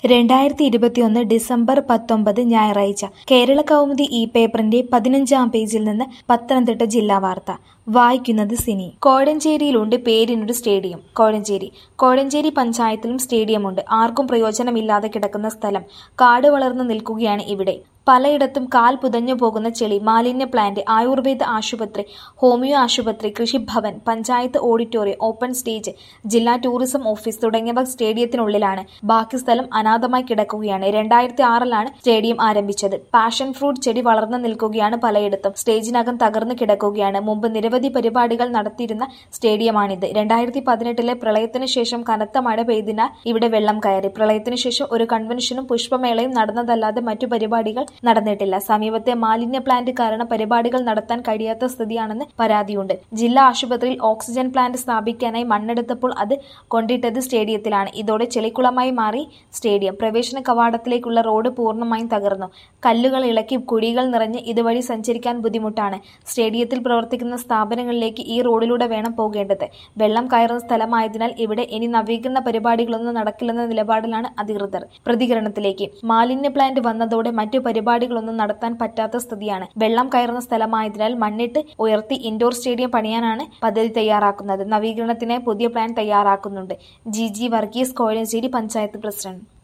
2021 December 19 ഞായറാഴ്ച കേരളകൗമുദി ഈ പേപ്പറിന്റെ 15-ാം പേജിൽ നിന്ന് പത്തനംതിട്ട ജില്ലാ വാർത്ത വായിക്കുന്നത് സിനി. കോഴഞ്ചേരിയിലുണ്ട് പേരിനൊരു സ്റ്റേഡിയം. കോഴഞ്ചേരി പഞ്ചായത്തിലും സ്റ്റേഡിയമുണ്ട്. ആർക്കും പ്രയോജനമില്ലാതെ കിടക്കുന്ന സ്ഥലം. കാട് വളർന്നു നിൽക്കുകയാണ് ഇവിടെ. പലയിടത്തും കാൽ പുതഞ്ഞു പോകുന്ന ചെളി, മാലിന്യ പ്ലാന്റ്, ആയുർവേദ ആശുപത്രി, ഹോമിയോ ആശുപത്രി, Krishibhavan, panchayat auditorium, open stage, ജില്ലാ ടൂറിസം ഓഫീസ് തുടങ്ങിയവ സ്റ്റേഡിയത്തിനുള്ളിലാണ്. ബാക്കി സ്ഥലം അനാഥമായി കിടക്കുകയാണ്. 2006-ലാണ് സ്റ്റേഡിയം ആരംഭിച്ചത്. പാഷൻ ഫ്രൂട്ട് ചെടി വളർന്നു നിൽക്കുകയാണ് പലയിടത്തും. സ്റ്റേജിനകം തകർന്നു കിടക്കുകയാണ്. മുമ്പ് നിരവധി പരിപാടികൾ നടത്തിയിരുന്ന സ്റ്റേഡിയമാണിത്. 2018-ലെ പ്രളയത്തിനു ശേഷം കനത്ത മഴ പെയ്തതിനാൽ ഇവിടെ വെള്ളം കയറി. പ്രളയത്തിനു ശേഷം ഒരു കൺവെൻഷനും പുഷ്പമേളയും നടന്നതല്ലാതെ മറ്റു പരിപാടികൾ നടന്നിട്ടില്ല. സമീപത്തെ മാലിന്യ പ്ലാന്റ് കാരണം പരിപാടികൾ നടത്താൻ കഴിയാത്ത സ്ഥിതിയാണെന്ന് പരാതിയുണ്ട്. ജില്ലാ ആശുപത്രിയിൽ ഓക്സിജൻ പ്ലാന്റ് സ്ഥാപിക്കാനായി മണ്ണെടുത്തപ്പോൾ അത് കൊണ്ടിട്ടത് സ്റ്റേഡിയത്തിലാണ്. ഇതോടെ ചെളിക്കുളമായി മാറി സ്റ്റേഡിയം. പ്രവേശന കവാടത്തിലേക്കുള്ള റോഡ് പൂർണ്ണമായും തകർന്നു. കല്ലുകൾ ഇളക്കി കുഴികൾ നിറഞ്ഞ് ഇതുവഴി സഞ്ചരിക്കാൻ ബുദ്ധിമുട്ടാണ്. സ്റ്റേഡിയത്തിൽ പ്രവർത്തിക്കുന്ന സ്ഥാപനങ്ങളിലേക്ക് ഈ റോഡിലൂടെ വേണം പോകേണ്ടത്. വെള്ളം കയറുന്ന സ്ഥലമായതിനാൽ ഇവിടെ ഇനി നവീകരണ പരിപാടികളൊന്നും നടക്കില്ലെന്ന നിലപാടിലാണ് അധികൃതർ. പ്രതികരണത്തിലേക്ക്: മാലിന്യ പ്ലാന്റ് വന്നതോടെ മറ്റു പരിപാടികളൊന്നും നടത്താൻ പറ്റാത്ത സ്ഥിതിയാണ്. വെള്ളം കയറുന്ന സ്ഥലമായതിനാൽ മണ്ണിട്ട് ഉയർത്തി ഇൻഡോർ സ്റ്റേഡിയം പണിയാനാണ് പദ്ധതി തയ്യാറാക്കുന്നത്. നവീകരണത്തിനായി പുതിയ പ്ലാൻ തയ്യാറാക്കുന്നുണ്ട്. G Varghese, Kozhencherry panchayat president.